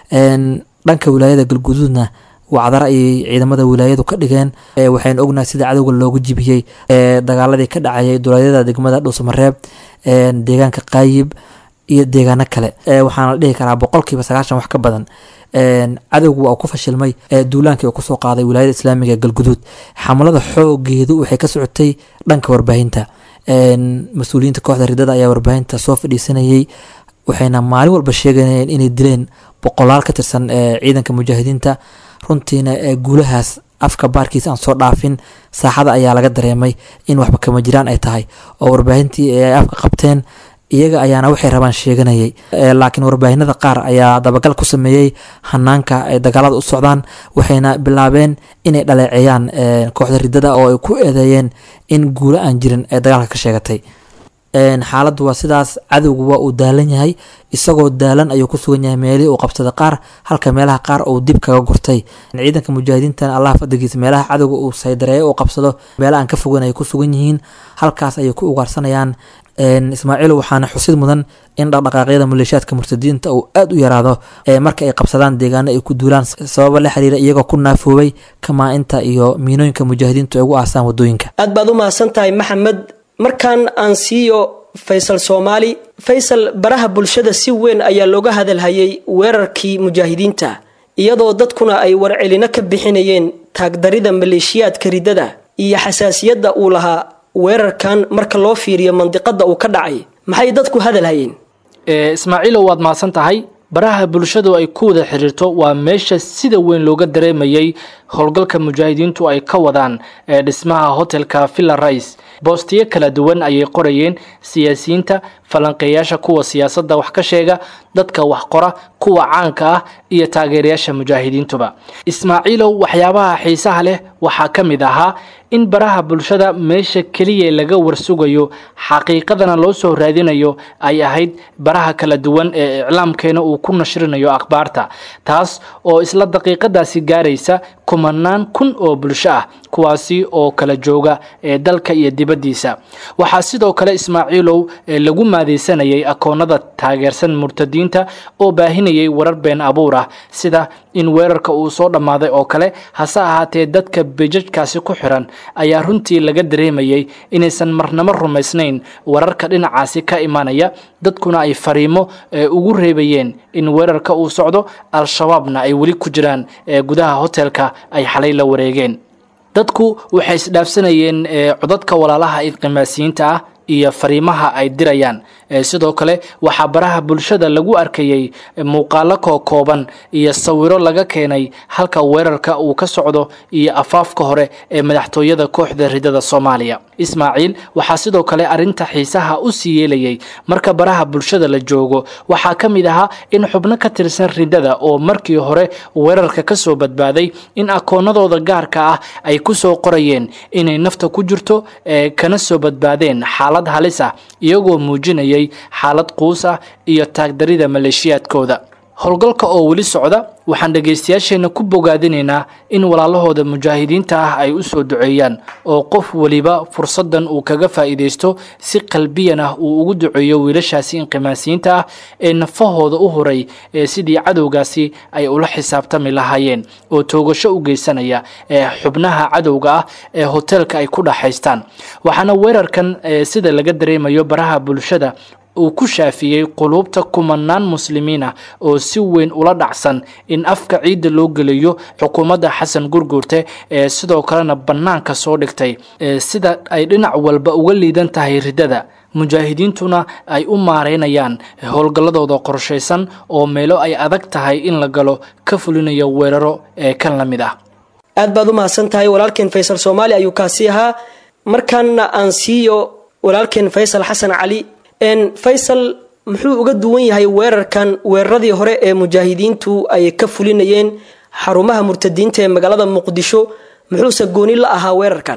dhanka wilaayada galguduudna wacdara ayay ciidamada wilaayadu ka dhigeen waxayna ognahay sida cadowga loogu jibiyey dagaaladii ka dhacayay duleedyada degmada dhuusamareeb deegaanka qaayib iyo deegaano kale waxaana la dhihi karaa boqolkiiba sagaashan wax ka badan cadowgu waa ku fashilmay duulaankii uu kusoo qaaday wilaayada islaamiga ee galguduud xamalada xoogeedu waxay ka socotay dhanka warbaahinta mas-uuliyiinta kooxda ridada ayaa warbaahinta soo fadhiisanayay waxayna maalin walba sheeganayeen inay dileen boqolaal ka tirsan ciidanka mujaahidiinta runtiina guulahaas afka baarkiisa aan soo dhaafin saaxada ayaa laga dareemay in waxba kama jiraan ay tahay oo warbaahintii ay afka qabteen iyaga ayaana waxay rabaan sheeganayay laakiin warbaahinada qaar ayaa dabagal ku sameeyey hanaanka ay dagaalada u socdaan waxayna bilaabeen inay dhaleeceeyaan kooxda ridada oo ay ku eedeeyeen in guulo aan jirin ay dagaalka ka sheegatay xaaladdu waa sidaas cadowgu waa uu daalan yahay isagoo daalan ayuu ku sugan yahay meelihii uu qabsaday qaar halka meelaha qaar uu dib kaga gurtay ciidanka mujaahidiintan allah fadligiisa meelaha cadowga uu saydareeyo uu qabsado meelaha aan ka fogan ay ku sugan yihiin halkaas ayay ku ugaarsanayaan ismaaciil waxaana xusid mudan in dhaqdhaqaaqyada maleeshiyaadka murtadiinta uu aada u yaraado marka ay qabsadaan deegaano ay ku duulaan sababa la xiriira iyagoo ku naafoobay kamaa-inta iyo miinooyinka mujaahidiintu ay ugu aasaan wadooyinka aad baad u mahadsan tahay maxamed markaan aan siiyo faysal soomaali faysal baraha bulshada si weyn ayaa looga hadalhayay weerarkii mujaahidiinta iyadoo dadkuna ay warcelino ka bixinayeen taagdarida maleeshiyaadka ridada iyo xasaasiyadda uu lahaa weerarkan marka loo fiiriyo mandiqada uu ka dhacay maxay dadku hadalhayeen ismaaciilo waad mahadsan tahay baraha bulshadu ay ku wada xiriirto waa meesha sida weyn looga dareemayay howlgalka mujaahidiintu ay ka wadaan dhismaha hotelka Villa Rice boostiyo kala duwan ayay qorayeen siyaasiyiinta falanqeeyaasha kuwa siyaasadda wax ka sheega dadka wax qora kuwa caanka ah iyo taageerayaasha mujaahidiintuba ismaaciilo waxyaabaha xiisaha leh waxaa ka mid ahaa in baraha bulshada meesha kaliya laga warsugayo xaqiiqadana loo soo raadinayo ay ahayd baraha kala duwan ee iclaamkeena uu ku nashrinayo akhbaarta taas oo isla daqiiqadaasi gaaraysa kumanaan kun oo bulsho ah kuwaasi oo kala jooga ee dalka iyo dibadiisa waxaa sidoo kale ismaaciilow lagu maadeysanayay akoonada taageersan murtadiinta oo baahinayay warar been abuur ah sida in weerarka uu soo dhamaaday oo kale hase ahaatee dadka bejajkaasi ku xiran ayaa runtii laga dareemayay inaysan marnamo rumaysnayn wararka dhinacaasi ka imanaya dadkuna ay fariimo ugu reebayeen in weerarka uu socdo al-shabaabna ay weli ku jiraan gudaha hotelka ay xalay la wareegeen dadku waxay isdhaafsanayeen codadka walaalaha idqimaasiyiinta ah iyo fariimaha ay dirayaan sidoo kale waxaa baraha bulshada lagu arkayay muuqaalo kooban iyo sawiro laga keenay halka weerarka uu ka socdo iyo afaafka hore ee madaxtooyada kooxda ridada Soomaaliya Ismaaciil waxaa sidoo kale arinta xiisaha u sii yeelayay marka baraha bulshada la joogo waxaa ka mid ahaa in xubno ka tirsan ridada oo markii hore weerarka ka soo badbaaday in akoonadooda gaarka ah ay ku soo qorayeen inay nafta ku jirto kana soo badbaadeen xaalad halis ah iyagoo muujinayay xaalad quus ah iyo taagdarida maleeshiyaadkooda howlgalka oo weli socda waxaan dhageystayaasheena ku bogaadinaynaa in walaalahooda mujaahidiinta ah ay u soo duceeyaan oo qof waliba fursadan uu kaga faa'iideysto si qalbiyan ah uu ugu duceeyo wiilashaasi inqimaasiyiinta ah ee nafahooda u horay ee sidii cadowgaasi ay ula xisaabtami lahaayeen oo toogasho u geysanaya ee xubnaha cadowga ah ee hotelka ay ku dhaxaystaan waxaana weerarkan sida laga dareemayo baraha bulshada uu ku shaafiyay qulubta kumanaan muslimiin ah oo si weyn ula dhacsan in afka ciida loo geliyo xukuumadda Xasan Gurgurte ee sidoo kalena banaanka soo dhigtay sida ay dhinac walba uga liidan tahay ridada mujaahidiintuna ay u maareynayaan howlgaladooda qorsheysan oo meelo ay adag tahay in la galo ka fulinayo weeraro ee kan la mid ah aad baad u mahadsan tahay walaalkeen Faysal Soomaali ayuu kaasi ahaa markaana aan siiyo walaalkeen Faysal Xasan Cali en Faysal muxuu uga duwan yahay weerarkan weeraradii hore ee mujaahidiintu ay ka fulinayeen xarumaha murtadiinta ee magaalada Muqdisho muxuu sa gooni la ahaa weerarkan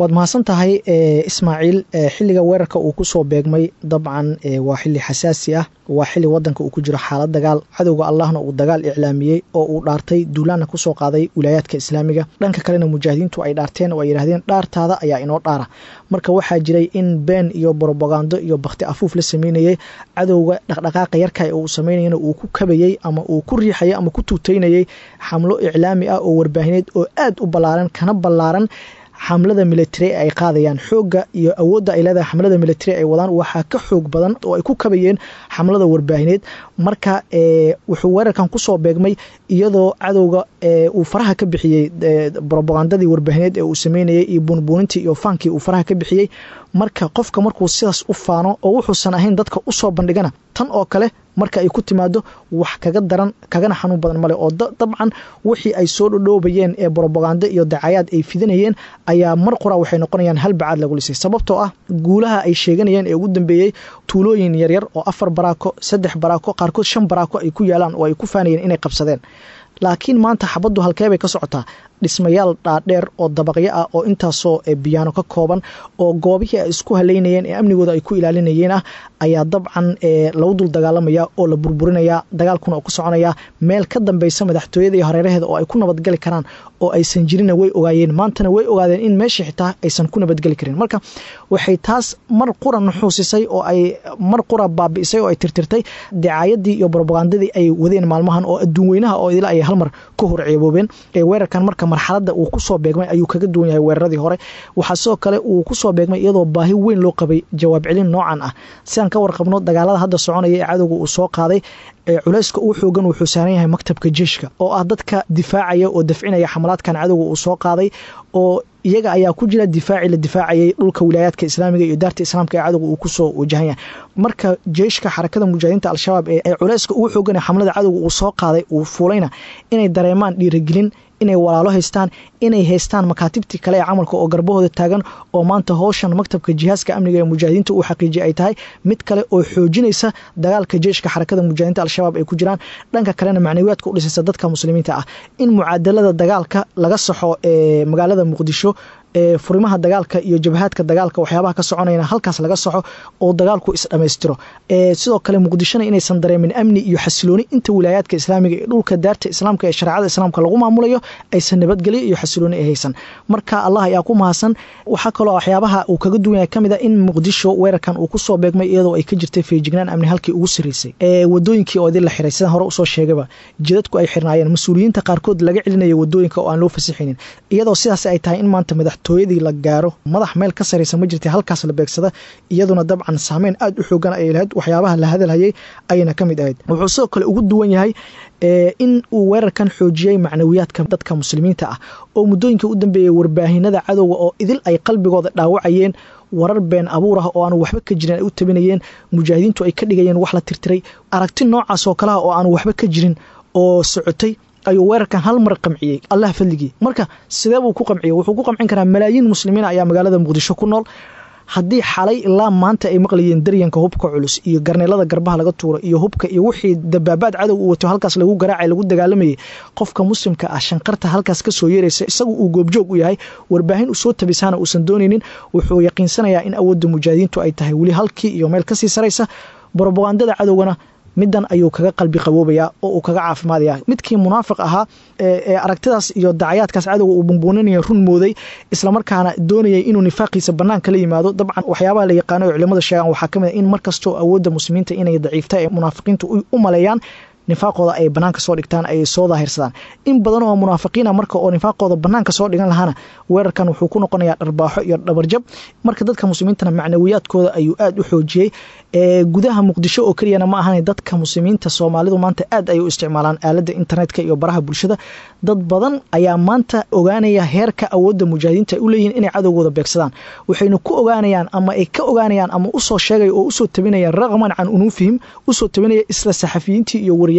waad mahadsan tahay ismaaciil xilliga weerarka uu kusoo beegmay dabcan waa xilli xasaasi ah waa xilli wadanka uu ku jiro xaalad dagaal cadowga allahna uu dagaal iclaamiyey oo uu dhaartay duulaana kusoo qaaday wilaayaadka islaamiga dhanka kalena mujaahidiintu ay dhaarteen oo ay yidhahdeen dhaartaada ayaa inoo dhaara marka waxaa jiray in been iyo brobagando iyo bakti afuuf la sameynayay cadowga dhaqdhaqaaqa yarka uu sameynayana uu ku kabayey ama uu ku riixayay ama ku tuutaynayay xamlo iclaami ah oo warbaahineed oo aad u ballaaran kana ballaaran xamlada military ay qaadayaan xooga iyo awoodda ay leedahay xamlada military ay wadaan waxaa ka xoog badan oo ay ku kabayeen xamlada warbaahineed marka wuxuu weerarkan kusoo beegmay iyadoo cadowga uu faraha ka bixiyey brobagandadii warbaahineed ee uu sameynayay iyo buunbuunintii iyo faankii uu faraha ka bixiyey marka qofka markuu sidaas u faano oo wuxuusan ahayn dadka u soo bandhigana tan oo kale marka ay ku timaado wax kaga daran kagana xanuun badan male oo dabcan wixii ay soo dhodhoobayeen ee brobagando iyo dacayaad ay fidanayeen ayaa mar qura waxay noqonayaan hal bacaad lagu lisay sababtoo ah guulaha ay sheeganayeen ee ugu dambeeyey tuulooyin yaryar oo afar baraako saddex baraako qaarkood shan baraako ay ku yaalaan oo ay ku faanayeen inay qabsadeen laakiin maanta xabaddu halkee bay ka socotaa dhismayaal dhaadheer oo dabaqyo ah oo intaasoo biyaano ka kooban oo goobihii ay isku haleynayeen ee amnigooda ay ku ilaalinayeen ah ayaa dabcan lagu dul dagaalamaya oo la burburinaya dagaalkuna oo ku soconaya meel ka dambeysa madaxtooyada iyo hareeraheeda oo ay ku nabadgeli karaan oo aysan jirina way ogaayeen maantana way ogaadeen in meeshii xitaa aysan ku nabadgeli karin marka waxay taas mar qura nuxuusisay oo ay mar qura baabi'isay oo ay tirtirtay dacaayadii iyo brobagandadii ay wadeen maalmahan oo adduun weynaha oo idila ay hal mar ka hor ceeboobeen ee weerarkan marka marxaladda uu kusoo beegmay ayuu kaga duwan yahay weeraradii hore waxaa sidoo kale uu kusoo beegmay iyadoo baahi weyn loo qabay jawaab celin noocan ah sidaan ka warqabno dagaalada hadda soconaya ee cadowga uu soo qaaday culayska uu xoogan wuxuu saaran yahay maktabka jeeshka oo ah dadka difaacaya oo dafcinaya xamalaadkan cadowga uu soo qaaday oo iyaga ayaa ku jira difaaci la difaacayay dhulka wilaayaadka islaamiga iyo daarta islaamka ee cadowga uu kusoo wajahan yahay marka jeeshka xarakada mujaahidiinta al-shabaab ee culayska ugu xoogan ee xamlada cadowga uu soo qaaday uu fuulayna inay dareemaan dhiirigelin inay walaalo haystaan inay haystaan makaatibtii kale ee camalka oo garbahooda taagan oo maanta howshan maktabka jihaaska amniga ee mujaahidiinta uu xaqiijiyay ay tahay mid kale oo xoojinaysa dagaalka jeeshka xarakada mujaahidiinta al-shabaab ay ku jiraan dhanka kalena macnawiyaadka u dhisaysa dadka muslimiinta ah in mucaadalada dagaalka laga saxo ee magaalada muqdisho ee furimaha dagaalka iyo jabhaadka dagaalka waxyaabaha ka soconayna halkaas laga saxo oo dagaalku is dhamaystiro ee sidoo kale muqdishona inaysan dareemin amni iyo xasilooni inta wilaayaadka islaamiga ee dhulka daarta islaamka ee shareecada islaamka lagu maamulayo aysan nabadgelyo iyo xasilooni ay haysan marka Allah ayaa ku mahadsan waxa kale oo waxyaabaha uu kaga duwan yahay kamid ah in muqdisho weerarkan uu ku soo beegmay iyadoo ay ka jirtay feejignaan amni halkii ugu sareysay ee wadooyinkii oo idin la xiray sida hore u soo sheegayba jidadku ay xirnaayeen mas'uuliyiinta qaarkood laga celinayay wadooyinka oo aan loo fasixinin iyadoo sidaas ay tahay in maanta madax tooyadii la gaaro madax meel ka sareysa ma jirtay halkaas la beegsada iyaduna dabcan saameyn aad u xoogan ay lahayd waxyaabaha la hadalhayay ayna kamid ahayd wuxuu sidoo kale ugu duwan yahay in uu weerarkan xoojiyay macnawiyaadka dadka muslimiinta ah oo muddooyinka u dambeeyay warbaahinada cadowga oo idil ay qalbigooda dhaawacayeen warar been abuur ah oo aan waxba ka jirin ay u tabinayeen mujaahidiintu ay ka dhigayeen wax la tirtiray aragti noocaas oo kale ah oo aan waxba ka jirin oo socotay ayuu weerarkan hal mar qamciyey Allah fadligii marka sidee buu ku qamciyey wuxuu ku qamcin karaa malaayiin muslimiin ayaa magaalada muqdisho ku nool haddii xalay ilaa maanta ay maqlayeen daryanka hubka culus iyo garneelada garbaha laga tuuro iyo hubka iyo wixii dabaabaad cadow u wato halkaas lagu garaacay lagu dagaalamayay qofka muslimka ah shanqarta halkaas ka soo yeeraysa isagu uu goobjoog u yahay warbaahin u soo tabisaana uusan doonaynin wuxuu yaqiinsanayaa in awoodda mujaahidiintu ay tahay weli halkii iyo meel kasii saraysa brobagandada cadowgana midan ayuu kaga qalbi qaboobaya oo uu kaga caafimaadaya midkii munaafiq ahaa ee aragtidaas iyo dacayaadkaas cadowga uu bumbuuninaya run mooday isla markaana doonayay inuu nifaaqiisa banaanka la yimaado dabcan waxyaabaha la yaqaano ee culimada sheegan waxaa kamid ah in markastoo awoodda muslimiinta inay daciifta ee munaafiqiintu u maleeyaan nifaaqooda ay banaanka soo dhigtaan ay soo daahirsadaan in badan oo munaafiqiina marka oo nifaaqooda banaanka soo dhigan lahaana weerarkan wuxuu ku noqonayaa dharbaaxo iyo dhabarjab marka dadka muslimiintana macnawiyaadkooda ayuu aad u xoojiyey ee gudaha muqdisho oo kaliyana ma ahan dadka muslimiinta Soomaalidu maanta aad ay u isticmaalaan aaladda internetka iyo baraha bulshada dad badan ayaa maanta ogaanaya heerka awoodda mujaahidiinta u leeyihiin inay cadowgooda beegsadaan waxayna ku ogaanayaan ama ay ka ogaanayaan ama u soo sheegay oo u soo tabinaya raqman can unufihim u soo tabinaya isla saxafiyiintii iyo wariyaasha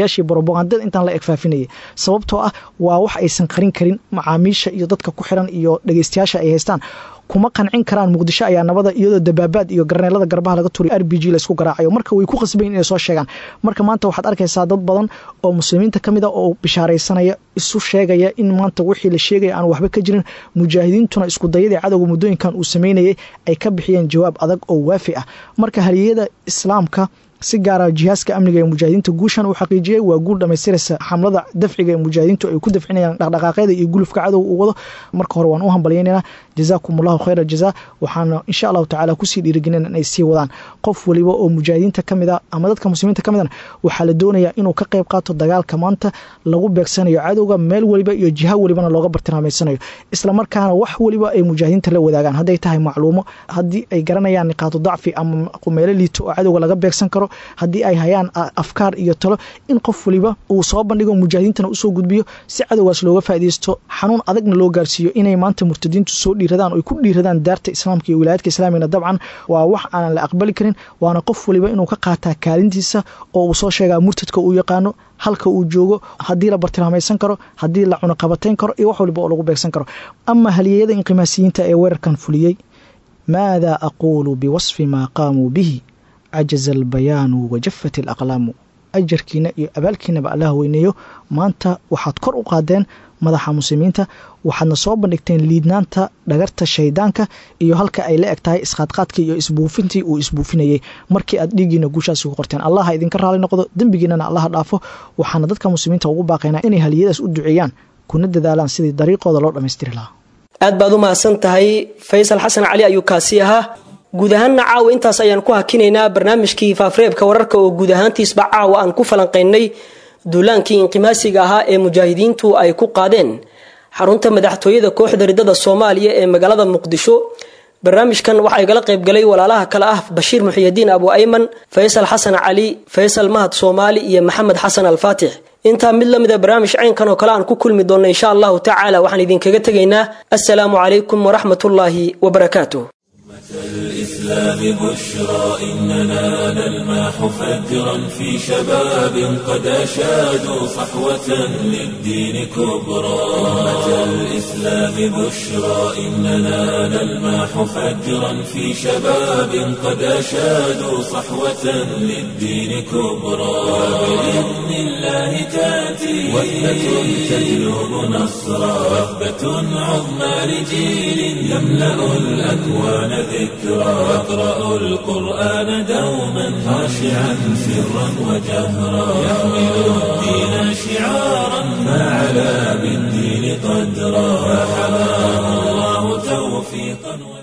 wariyaashii brobagandada intaan la egfaafinayay sababtoo ah waa wax aysan qarin karin macaamiisha iyo dadka ku xiran iyo dhageystayaasha ay haystaan kuma qancin karaan muqdisho ayaa nabada iyadoo dabaabaad iyo garneelada garbaha laga turiyo R B G la isku garaacayo marka way ku qasbayn inay soo sheegaan marka maanta waxaad arkaysaa dad badan oo muslimiinta kamid ah oo bishaaraysanaya isu sheegaya in maanta wixii la sheegay aan waxba ka jirin mujaahidiintuna isku dayada cadawga muddooyinkan uu sameynayay ay ka bixiyeen jawaab adag oo waafi ah marka haliyada islaamka si gaara jihaaska amniga ee mujaahidiinta guushan uu xaqiijiyay waa guul dhamaystiraysa xamlada dafciga ee mujaahidiintu ay ku dafcinayaan dhaqdhaqaaqyada iyo gulufka cadowga uu wado marka hore waan u hambalyeynaa jazaakumullahu khayra jazaa waxaana insha allahu tacaala kusii dhiirigelin inay sii wadaan qof waliba oo mujaahidiinta kamid ah ama dadka muslimiinta kamid ah waxaa la doonayaa inuu ka qayb qaato dagaalka maanta lagu beegsanayo cadowga meel waliba iyo jiha walibana looga bartilmaameysanayo isla markaana wax waliba ay mujaahidiinta la wadaagaan hadday tahay macluumo haddii ay garanayaan niqaatu dacfi ama meelo liito oo cadowga laga beegsan karo haddii ay hayaan afkaar iyo talo in qof waliba uu soo bandhigo mujaahidiintana usoo gudbiyo si cadowgaas looga faa'iideysto xanuun adagna loo gaarsiiyo inay maanta murtadiintu soo dhiiradaan oo ku dhiiradaan daarta islaamka iyo wilaayadka islaamiga dabcan waa wax aan la aqbali karin waana qof waliba inuu ka qaataa kaalintiisa oo uu soo sheegaa murtadka uu yaqaano halka uu joogo haddii la bartilmaamaysan karo haddii la cunaqabatayn karo iyo wax waliba oo lagu beegsan karo ama haliyada inqimaasiyiinta ee weerarkan fuliyey maada aquulu biwasfi maa qaamuu bihi عجز البيان وجفت الأقلام أجركينا iyo abaalkiinaba Allah weyneeyo maanta waxaad kor u qaadeen madaxa muslimiinta waxaadna soo bandhigteen liidnaanta dhagarta shaydaanka iyo halka ay la egtahay isqaadqaadka iyo isbuufintii uu isbuufinayay markii aad dhiigiina guushaasi ku qorteen Allah ha idinka raali noqdo dambigiinana Allah dhaafo waxaana dadka muslimiinta ugu baaqaynaa inay haliyadaas u duceeyaan kuna dadaalaan sidii dariiqooda loo dhameystiri lahaa aad baad u mahadsan tahay Faysal Xasan Cali ayuu kaasi ahaa guud ahaanna caawa intaas ayaan ku hakinaynaa barnaamijkii faafareebka wararka oo guud ahaantiisba caawa aan ku falanqaynay duulaankii inqimaasiga ahaa ee mujaahidiintu ay ku qaadeen xarunta madaxtooyada kooxda ridada Soomaaliya ee magaalada Muqdisho barnaamijkan waxa ay kala qayb galay walaalaha kala ah Bashiir Muxyidiin Abu Ayman Faysal Xasan Cali Faysal Mahad Soomaali iyo Maxamed Xasan Al-Faatix inta mid lamida barnaamij caynkan oo kale aan ku kulmi doono insha Allah ta'ala waxaan idinkaga tagaynaa assalaamu alaykum wa rahmatullahi wa barakaatuh الإسلام بشرى إننا نلمح فجرا في شباب قد أشادوا صحوة للدين كبرى أمة الإسلام بشرى إننا نلمح فجرا في شباب قد أشادوا صحوة للدين كبرى وبإذن الله تأتي وثبة تجلب نصرا وثبة عظمى لجيل يملأ الأكوان ذكرى واقرأ القرآن دوما خاشعا سرا وجهرا يحمل الدين شعارا ما علا بالدين قدرا فحماه الله توفيقا